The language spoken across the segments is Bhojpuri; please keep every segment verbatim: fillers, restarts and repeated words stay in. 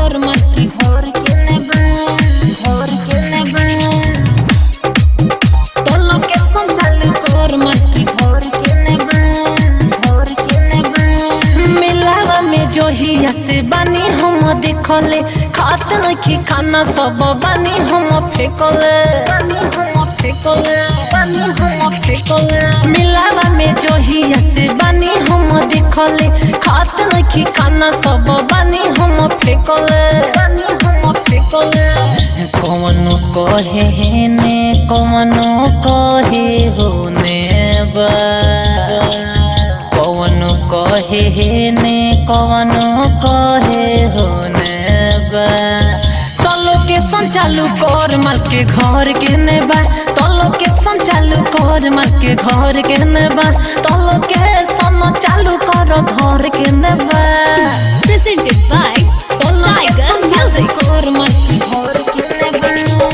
कर माल के घर के नेबा घर के नेबा तो लोकेशन चालू कर माल के घर के नेबा घर के नेबा मिलावा में जो हिया से बानी हम देखले खात नखी खाना सब बानी हम फेकले बानी हम फेकले बानी हम फेकले मिलावा में जो हिया से बानी हम देखले खात नखी खाना सब बानी हम फेकले बानी हम फेकले कौनो कहे ने कौनो कहे होने बा कौनो कहे ने कौनो कहे होने बा तो लोकेशन चालू कर माल के घर के नेबा तो लोकेशन चालू कर माल के घर के नेबा तो लोकेशन चालू कर घर के नेबा Presented by Tiger Music. कर माल के घर के नेबा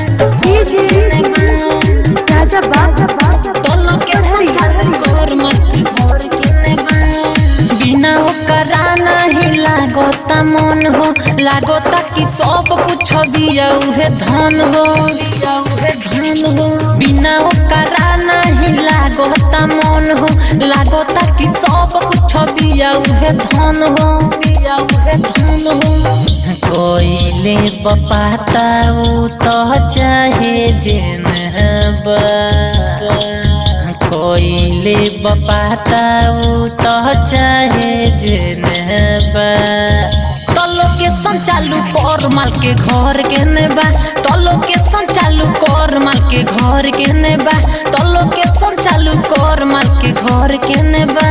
राजा बाजा बाजा तो लोकेशन चालू कर माल के घर के नेबा बिना ओकरा नहीं लागोता मन हो लागोता कि सब कुछ बिया उहे धन हो बिया उहे धन हो बिना ओकरा नहीं लागोता मन हो लागोता कि सब कुछ बिया उहे धन हो बिया उहे धन हो कोइले बपाता उ तो चाहे जेनबा कोइले बपाता उ तो चाहे जेनबा तो लोकेशन चालू कर माल के घर के नेबा तो लोकेशन चालू कर माल के घर के नेबा तो लोकेशन चालू कर माल के घर के नेबा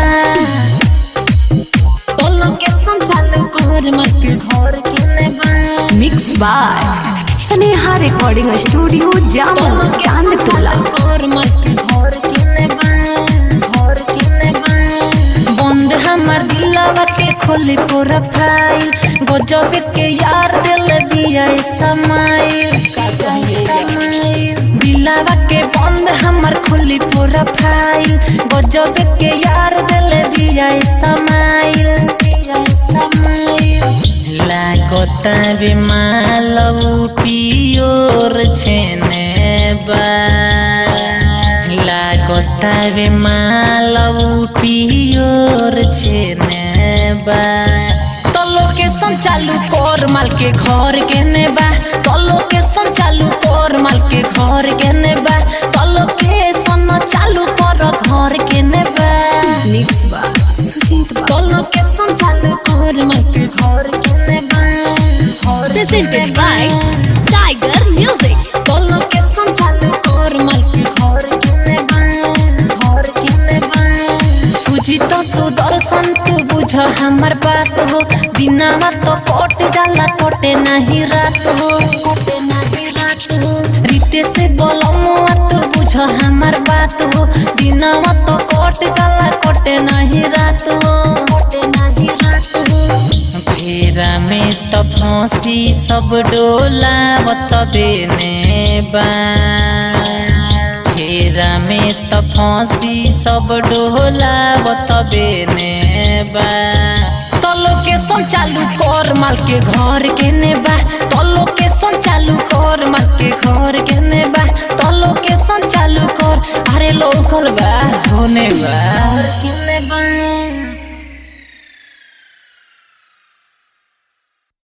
तो लोकेशन चालू कर माल के घर के नेबा Mixed by Sneha Recording Studio, Jammu, Chandtola. कर माल के घर के नेबा घर के नेबा बंद हमार दिलवा के खोली पूरा फाइल गजब के यार दिल बिया समाइल दिलवा के बंद हमार खोली पूरा फाइल गजब के यार दिल बिया समाइल बिया समाइल लागोता बिमालऊ पियोर छेने बा लागोता बिमालऊ पियोर छेने बा तो लोकेशन चालू कर माल के घर के नेबा तो लोकेशन चालू कर माल के घर के नेबा तो लोकेशन चालू कर घर के नेबा Mixed by Sujit तो Ba. लोकेशन चालू कर माल के घर के नेबा Presented by Tiger Music. तो लोकेशन चालू कर माल के घर के नेबा घर के नेबा सुजी तो सुदर्शन तू बुझ हमर बात हो दिनावा तो कट जाला कटे नहीं रात हो कटे नहीं रात हो रीते से बोलमुआ तू बुझ हमर बात हो दिनावा तो कट जाला कटे नहीं रात हो कटे नहीं रात हो फेरा में तो फांसी सब डोला बतबे नेबा फेरा में तो फांसी सब डोला बतबे नेबा तो लोकेशन चालू कर माल के घर के नेबा तो लोकेशन चालू कर माल के घर के नेबा तो लोकेशन चालू कर अरे लोकल बा होने बा।